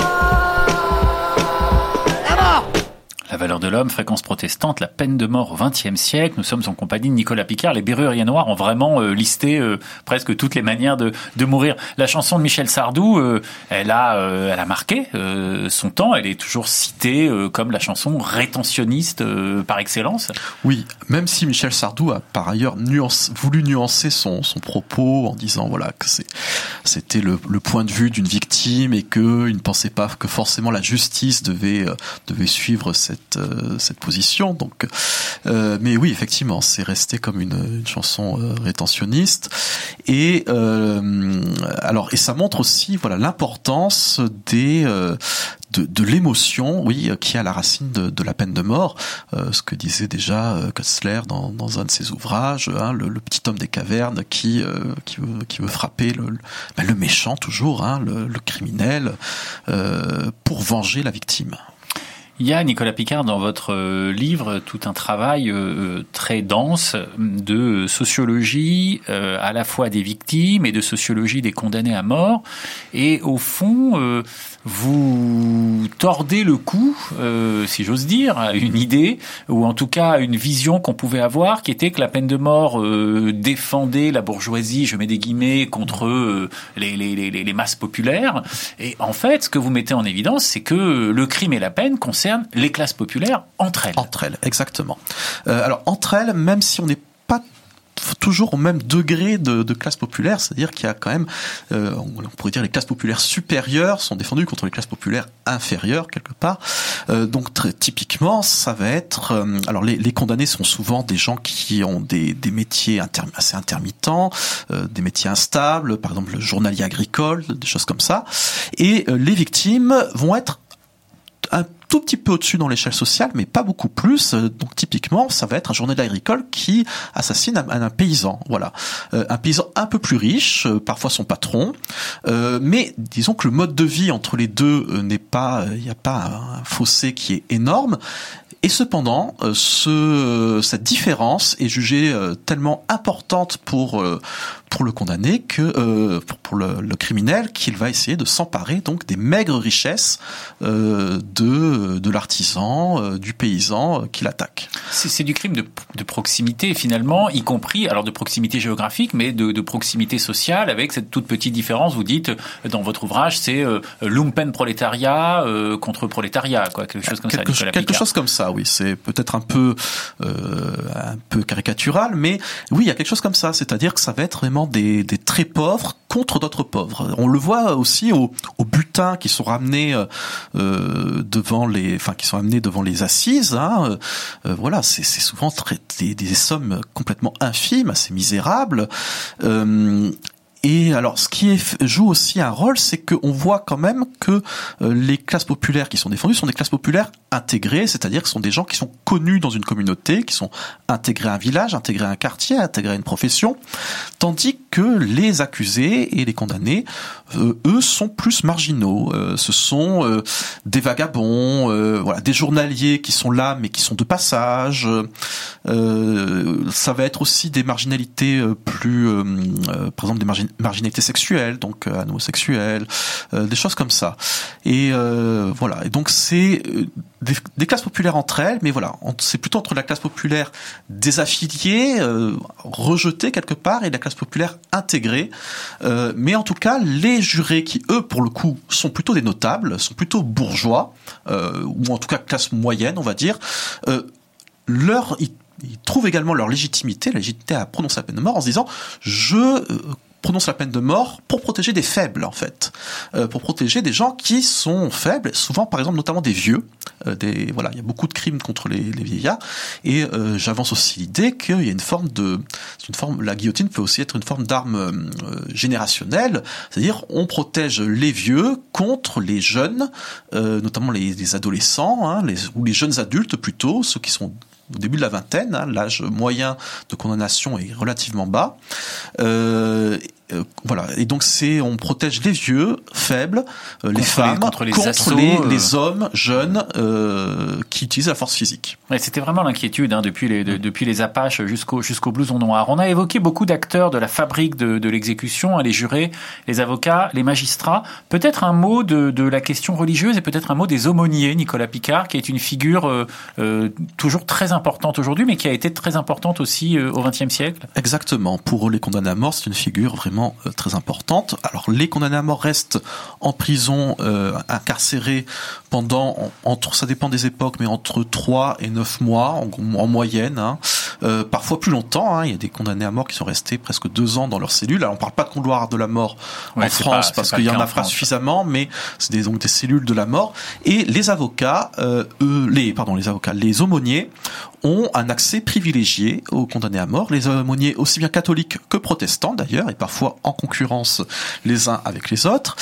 La mort. La valeur de l'homme, fréquence protestante, la peine de mort au vingtième siècle. Nous sommes en compagnie de Nicolas Picard. Les Béruriers Noirs ont vraiment euh, listé euh, presque toutes les manières de, de mourir. La chanson de Michel Sardou, euh, elle a, euh, elle a marqué euh, son temps. Elle est toujours citée euh, comme la chanson rétentionniste euh, par excellence. Oui, même si Michel Sardou a par ailleurs nuance, voulu nuancer son, son propos en disant voilà que c'est, c'était le, le point de vue d'une victime et que il ne pensait pas que forcément la justice devait, euh, devait suivre cette Euh, cette position. Donc, euh, mais oui, effectivement, c'est resté comme une, une chanson euh, rétentionniste. Et euh, alors, et ça montre aussi, voilà, l'importance des euh, de, de l'émotion, oui, qui est à la racine de, de la peine de mort. Euh, ce que disait déjà euh, Kessler dans, dans un de ses ouvrages, hein, le, le petit homme des cavernes qui euh, qui veut qui veut frapper le le, ben, le méchant toujours, hein, le, le criminel, euh, pour venger la victime. Il y a, Nicolas Picard, dans votre livre, tout un travail euh, très dense de sociologie euh, à la fois des victimes et de sociologie des condamnés à mort. Et au fond, euh, vous tordez le cou, euh, si j'ose dire, à une idée, ou en tout cas à une vision qu'on pouvait avoir, qui était que la peine de mort euh, défendait la bourgeoisie, je mets des guillemets, contre euh, les, les, les, les masses populaires. Et en fait, ce que vous mettez en évidence, c'est que le crime et la peine concernent les classes populaires entre elles. Entre elles, exactement. Euh, alors, entre elles, même si on n'est pas toujours au même degré de, de classe populaire, c'est-à-dire qu'il y a quand même, euh, on pourrait dire les classes populaires supérieures sont défendues contre les classes populaires inférieures quelque part. Euh, donc très typiquement, ça va être, euh, alors les, les condamnés sont souvent des gens qui ont des, des métiers inter, assez intermittents, euh, des métiers instables, par exemple le journalier agricole, des choses comme ça. Et euh, les victimes vont être un tout petit peu au-dessus dans l'échelle sociale, mais pas beaucoup plus. Donc typiquement, ça va être un journalier agricole qui assassine un, un paysan. Voilà, euh, un paysan un peu plus riche, euh, parfois son patron. Euh, mais disons que le mode de vie entre les deux euh, n'est pas, il n'y a pas un fossé qui est énorme. Et cependant, euh, ce, cette différence est jugée euh, tellement importante pour euh, pour le condamné que euh, pour, pour le, le criminel qu'il va essayer de s'emparer donc des maigres richesses euh, de de l'artisan, euh, du paysan euh, qu'il attaque. C'est, c'est du crime de, de proximité finalement, y compris alors de proximité géographique, mais de, de proximité sociale, avec cette toute petite différence. Vous dites dans votre ouvrage, c'est euh, lumpen prolétariat euh, contre prolétariat, quoi, quelque chose comme quelque, ça. Quelque chose comme ça, oui. C'est peut-être un peu euh, un peu caricatural, mais oui, il y a quelque chose comme ça. C'est-à-dire que ça va être vraiment des, des très pauvres contre d'autres pauvres. On le voit aussi aux, aux butins qui sont ramenés euh, devant les, enfin qui sont amenés devant les assises. Hein. Euh, voilà, c'est, c'est souvent très, des, des sommes complètement infimes, assez misérables. Euh, Et alors, ce qui est, joue aussi un rôle, c'est qu'on voit quand même que euh, les classes populaires qui sont défendues sont des classes populaires intégrées, c'est-à-dire que ce sont des gens qui sont connus dans une communauté, qui sont intégrés à un village, intégrés à un quartier, intégrés à une profession, tandis que les accusés et les condamnés, euh, eux, sont plus marginaux. Euh, ce sont euh, des vagabonds, euh, voilà, des journaliers qui sont là, mais qui sont de passage. Euh, ça va être aussi des marginalités euh, plus, euh, euh, par exemple, des marginalités marginalité sexuelle, donc euh, homosexuelle, euh, des choses comme ça. Et euh, voilà. Et donc c'est euh, des, des classes populaires entre elles, mais voilà, on, c'est plutôt entre la classe populaire désaffiliée, euh, rejetée quelque part, et la classe populaire intégrée. Euh, mais en tout cas, les jurés qui, eux, pour le coup, sont plutôt des notables, sont plutôt bourgeois, euh, ou en tout cas classe moyenne, on va dire, euh, leur ils, ils trouvent également leur légitimité, la légitimité à prononcer la peine de mort en se disant je euh, prononce la peine de mort pour protéger des faibles, en fait, euh, pour protéger des gens qui sont faibles, souvent, par exemple, notamment des vieux. Euh, des voilà, il y a beaucoup de crimes contre les, les vieillards, et euh, j'avance aussi l'idée qu'il y a une forme de, c'est une forme, la guillotine peut aussi être une forme d'arme euh, générationnelle, c'est-à-dire on protège les vieux contre les jeunes, euh, notamment les, les adolescents, hein, les, ou les jeunes adultes plutôt, ceux qui sont au début de la vingtaine, hein, l'âge moyen de condamnation est relativement bas. Euh, euh, voilà, et donc c'est on protège les vieux, faibles, euh, les femmes, les, contre, les, contre assauts, les, euh... les hommes jeunes euh, qui utilisent la force physique. Ouais, c'était vraiment l'inquiétude hein, depuis les de, depuis les Apaches jusqu'au jusqu'au blouson noir. On a évoqué beaucoup d'acteurs de la fabrique de, de l'exécution, hein, les jurés, les avocats, les magistrats. Peut-être un mot de, de la question religieuse et peut-être un mot des aumôniers, Nicolas Picard, qui est une figure euh, euh, toujours très importante aujourd'hui, mais qui a été très importante aussi euh, au vingtième siècle. Exactement. Pour les condamnés à mort, c'est une figure vraiment euh, très importante. Alors, les condamnés à mort restent en prison, euh, incarcérés pendant, entre, ça dépend des époques, mais entre trois et neuf mois en, en moyenne. Hein. Euh, parfois plus longtemps. Hein. Il y a des condamnés à mort qui sont restés presque deux ans dans leur cellule. Alors, on parle pas de couloir de la mort ouais, en France pas, parce qu'il y en a pas suffisamment, mais c'est des, donc des cellules de la mort. Et les avocats, euh, eux, les pardon, les avocats, les aumôniers ont un accès privilégié aux condamnés à mort. Les aumôniers aussi bien catholiques que protestants d'ailleurs, et parfois en concurrence les uns avec les autres,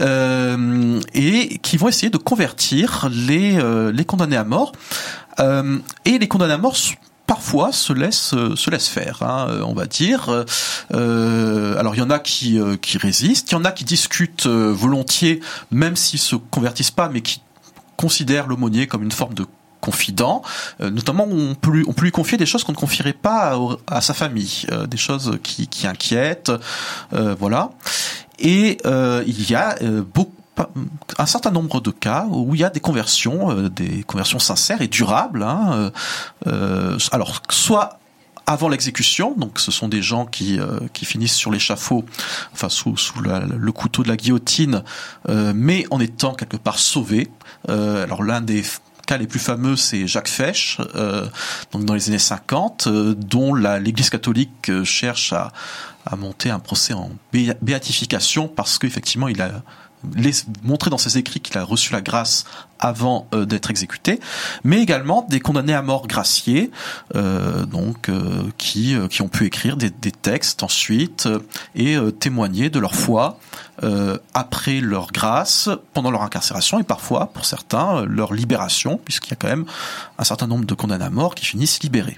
euh, et qui vont essayer de convertir les euh, les condamnés à mort. Euh, et les condamnés à mort parfois se laissent se laissent faire, hein, on va dire. Euh, alors il y en a qui euh, qui résistent, il y en a qui discutent euh, volontiers, même s'ils se convertissent pas, mais qui considèrent l'aumônier comme une forme de confident, euh, notamment on peut lui, on peut lui confier des choses qu'on ne confierait pas à, à sa famille, euh, des choses qui, qui inquiètent, euh, voilà. Et euh, il y a euh, beaucoup un certain nombre de cas où il y a des conversions, euh, des conversions sincères et durables. Hein, euh, alors, soit avant l'exécution, donc ce sont des gens qui euh, qui finissent sur l'échafaud, enfin sous sous la, le couteau de la guillotine, euh, mais en étant quelque part sauvés. Euh, alors l'un des cas les plus fameux, c'est Jacques Fesch, euh, donc dans les années cinquante, euh, dont la, l'Église catholique euh, cherche à à monter un procès en bé- béatification parce qu'effectivement il a les, montré dans ses écrits qu'il a reçu la grâce avant euh, d'être exécuté, mais également des condamnés à mort graciés, euh, donc euh, qui euh, qui ont pu écrire des, des textes ensuite euh, et euh, témoigner de leur foi euh, après leur grâce, pendant leur incarcération et parfois, pour certains, leur libération, puisqu'il y a quand même un certain nombre de condamnés à mort qui finissent libérés.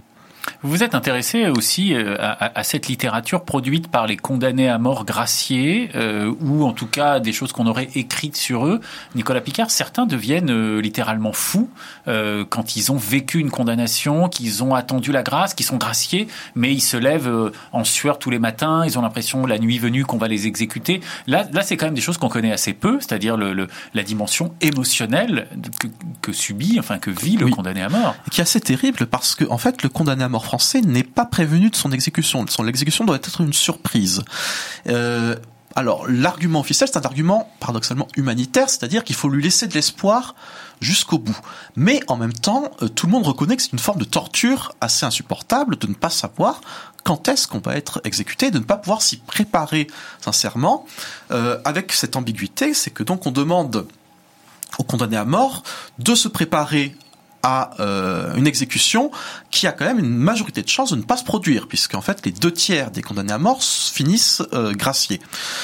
Vous vous êtes intéressé aussi à, à, à cette littérature produite par les condamnés à mort graciés, euh, ou en tout cas des choses qu'on aurait écrites sur eux. Nicolas Picard, certains deviennent euh, littéralement fous euh, quand ils ont vécu une condamnation, qu'ils ont attendu la grâce, qu'ils sont graciés, mais ils se lèvent euh, en sueur tous les matins, ils ont l'impression la nuit venue qu'on va les exécuter. Là, là c'est quand même des choses qu'on connaît assez peu, c'est-à-dire le, le, la dimension émotionnelle que, que subit, enfin que vit le oui. condamné à mort. Qui est assez terrible parce que en fait le condamné à mort français n'est pas prévenu de son exécution. Son exécution doit être une surprise. Euh, alors, l'argument officiel, c'est un argument paradoxalement humanitaire, c'est-à-dire qu'il faut lui laisser de l'espoir jusqu'au bout. Mais en même temps, euh, tout le monde reconnaît que c'est une forme de torture assez insupportable de ne pas savoir quand est-ce qu'on va être exécuté, de ne pas pouvoir s'y préparer sincèrement. Euh, avec cette ambiguïté, c'est que donc on demande aux condamnés à mort de se préparer à euh, une exécution qui a quand même une majorité de chances de ne pas se produire, puisqu'en fait les deux tiers des condamnés à mort finissent euh, graciés.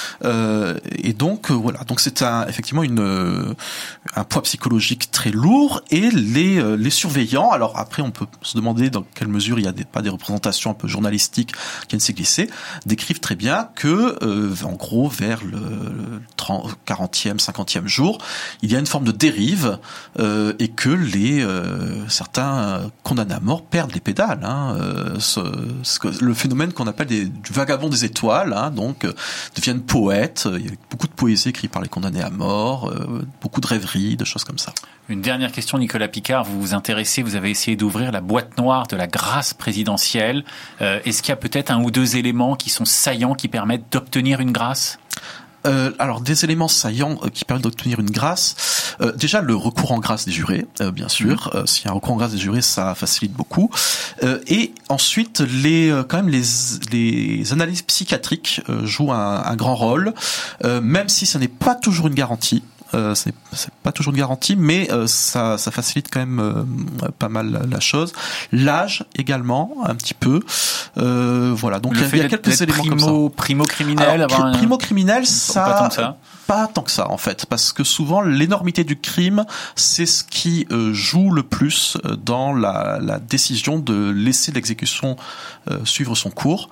Euh, et donc euh, voilà, donc c'est un, effectivement une, euh, un poids psychologique très lourd, et les, euh, les surveillants, alors après on peut se demander dans quelle mesure il y a des, pas des représentations un peu journalistiques qui viennent s'y glisser, décrivent très bien que euh, en gros vers le, le trente, quarantième, cinquantième jour, il y a une forme de dérive euh, et que les euh, Euh, certains euh, condamnés à mort perdent les pédales. Hein, euh, ce, ce, le phénomène qu'on appelle des, du vagabond des étoiles, hein, donc euh, deviennent poètes. Il y a beaucoup de poésie écrite par les condamnés à mort, euh, beaucoup de rêveries, de choses comme ça. Une dernière question, Nicolas Picard. Vous vous intéressez, vous avez essayé d'ouvrir la boîte noire de la grâce présidentielle. Euh, est-ce qu'il y a peut-être un ou deux éléments qui sont saillants, qui permettent d'obtenir une grâce ? Euh, alors des éléments saillants euh, qui permettent d'obtenir une grâce. Euh, déjà le recours en grâce des jurés, euh, bien sûr. Mmh. Euh, s'il y a un recours en grâce des jurés, ça facilite beaucoup. Euh, et ensuite, les euh, quand même les les analyses psychiatriques euh, jouent un, un grand rôle, euh, même si ce n'est pas toujours une garantie. Euh, c'est, c'est pas toujours une garantie, mais euh, ça, ça facilite quand même euh, pas mal la, la chose. L'âge également, un petit peu. Euh, voilà. Donc le il y a, fait il y a quelques éléments primo, comme ça. Primo criminel, Alors, un... primo criminel, ça. Pas tant que ça. Pas tant que ça en fait, parce que souvent l'énormité du crime, c'est ce qui euh, joue le plus dans la, la décision de laisser l'exécution euh, suivre son cours.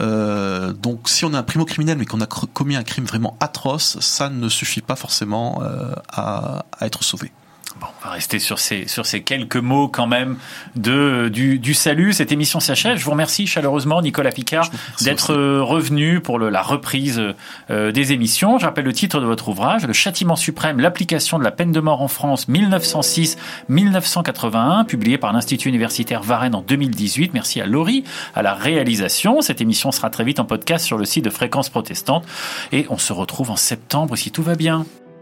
Euh, donc si on a un primo criminel mais qu'on a cr- commis un crime vraiment atroce, ça ne suffit pas forcément euh, à, à être sauvé. Bon, on va rester sur ces, sur ces quelques mots quand même de, du, du salut. Cette émission s'achève. Je vous remercie chaleureusement, Nicolas Picard, d'être aussi revenu pour le, la reprise euh, des émissions. Je rappelle le titre de votre ouvrage, Le Châtiment suprême, l'application de la peine de mort en France mille neuf cent six à mille neuf cent quatre-vingt-un, publié par l'Institut universitaire Varenne en deux mille dix-huit. Merci à Laurie, à la réalisation. Cette émission sera très vite en podcast sur le site de Fréquence Protestante. Et on se retrouve en septembre si tout va bien.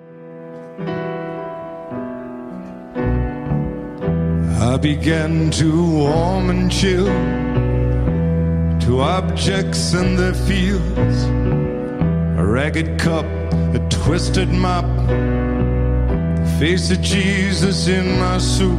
I began to warm and chill to objects in their fields, a ragged cup, a twisted mop, the face of Jesus in my soup,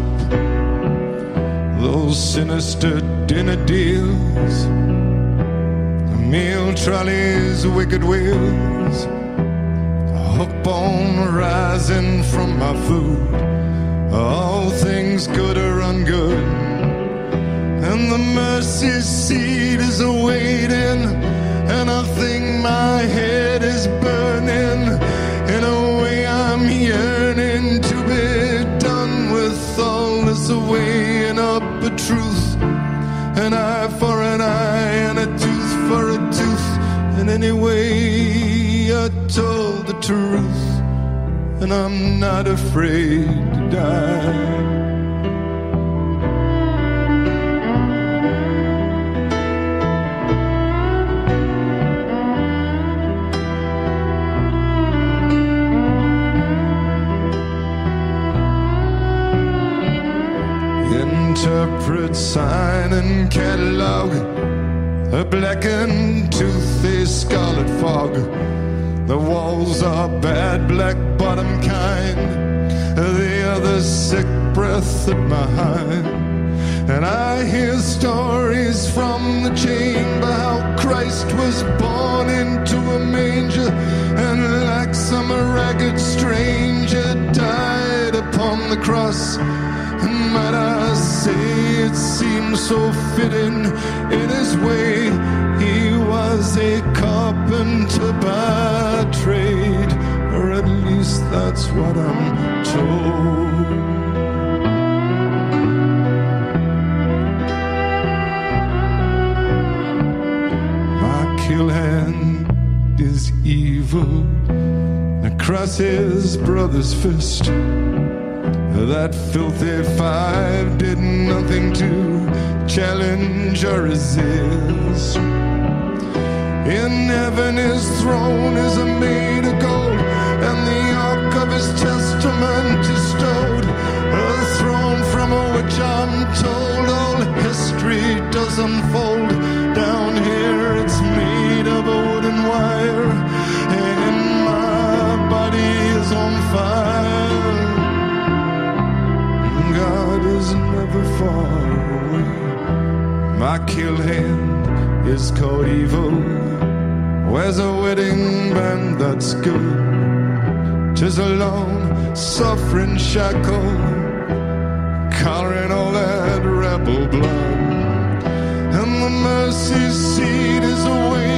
those sinister dinner deals, the meal trolley's wicked wheels, a hook bone rising from my food. All things good or ungood, and the mercy seat is awaiting, and I think my head is burning. In a way I'm yearning to be done with all this weighing up a truth, an eye for an eye and a tooth for a tooth, and anyway I told the truth, and I'm not afraid to die. Interpret, sign and catalog, a blackened toothy scarlet fog. The walls are bad, black bottom kind, the other sick breath at my hind. And I hear stories from the chamber, how Christ was born into a manger, and like some ragged stranger died upon the cross. And might I say it seems so fitting in his way. He was a carpenter by trade, or at least that's what I'm told. My kill hand is evil across his brother's fist. That filthy five did nothing to challenge or resist. In heaven his throne is made of gold, and the ark of his testament is stowed. A throne from which I'm told all history does unfold. Down here it's made of wood and wire, and my body is on fire. God is never far away. My kill hand is called evil, wears a wedding band that's good. 'Tis a long suffering shackle, collaring all that rebel blood. And the mercy seat is away